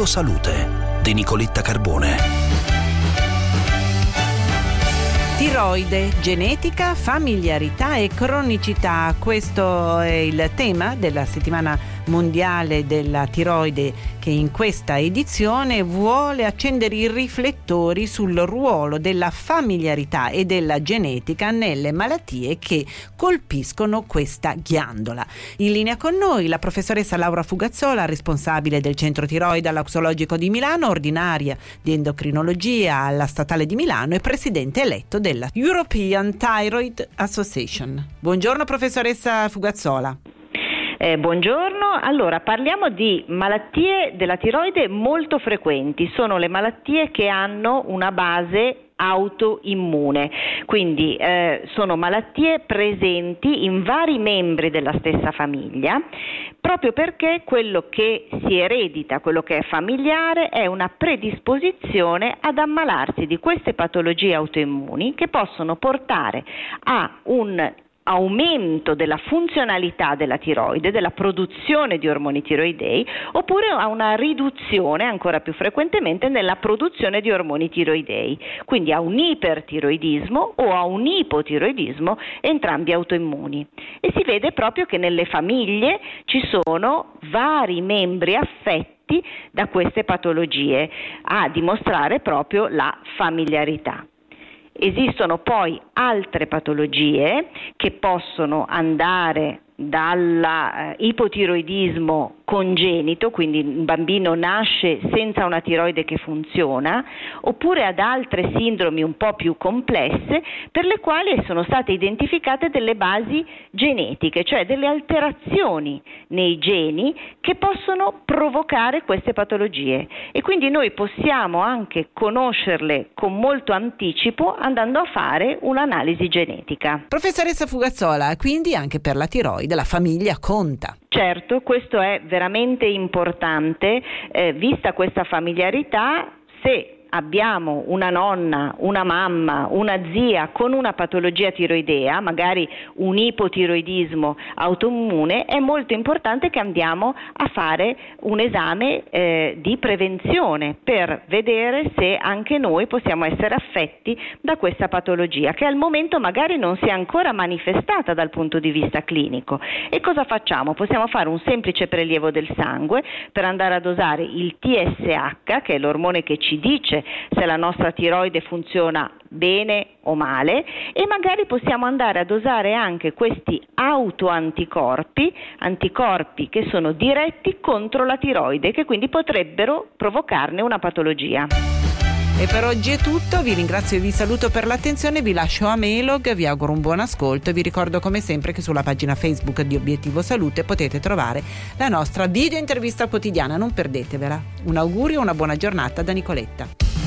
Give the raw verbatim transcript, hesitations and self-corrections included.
Obiettivo Salute di Nicoletta Carbone. Tiroide, genetica, familiarità e cronicità. Questo è il tema della settimana mondiale della tiroide, che in questa edizione vuole accendere i riflettori sul ruolo della familiarità e della genetica nelle malattie che colpiscono questa ghiandola. In linea con noi la professoressa Laura Fugazzola, responsabile del centro tiroide all'Oxologico di Milano, ordinaria di endocrinologia alla Statale di Milano e presidente eletto della European Thyroid Association. Buongiorno professoressa Fugazzola. Eh, buongiorno, allora parliamo di malattie della tiroide molto frequenti, sono le malattie che hanno una base autoimmune, quindi eh, sono malattie presenti in vari membri della stessa famiglia, proprio perché quello che si eredita, quello che è familiare, è una predisposizione ad ammalarsi di queste patologie autoimmuni che possono portare a un aumento della funzionalità della tiroide, della produzione di ormoni tiroidei, oppure a una riduzione ancora più frequentemente nella produzione di ormoni tiroidei, quindi a un ipertiroidismo o a un ipotiroidismo, entrambi autoimmuni. E si vede proprio che nelle famiglie ci sono vari membri affetti da queste patologie, a dimostrare proprio la familiarità. Esistono poi altre patologie che possono andare dall'ipotiroidismo congenito, quindi il bambino nasce senza una tiroide che funziona, oppure ad altre sindromi un po' più complesse per le quali sono state identificate delle basi genetiche, cioè delle alterazioni nei geni che possono provocare queste patologie, e quindi noi possiamo anche conoscerle con molto anticipo andando a fare un'analisi genetica. Professoressa Fugazzola, quindi anche per la tiroide la famiglia conta. Certo, questo è veramente importante, eh, vista questa familiarità. Se abbiamo una nonna, una mamma, una zia con una patologia tiroidea, magari un ipotiroidismo autoimmune, è molto importante che andiamo a fare un esame eh, di prevenzione per vedere se anche noi possiamo essere affetti da questa patologia, che al momento magari non si è ancora manifestata dal punto di vista clinico. E cosa facciamo? Possiamo fare un semplice prelievo del sangue per andare a dosare il T S H, che è l'ormone che ci dice se la nostra tiroide funziona bene o male, e magari possiamo andare a dosare anche questi autoanticorpi, anticorpi che sono diretti contro la tiroide, che quindi potrebbero provocarne una patologia. E per oggi è tutto, vi ringrazio e vi saluto per l'attenzione, vi lascio a Melog, vi auguro un buon ascolto e vi ricordo come sempre che sulla pagina Facebook di Obiettivo Salute potete trovare la nostra video intervista quotidiana, non perdetevela. Un augurio e una buona giornata da Nicoletta.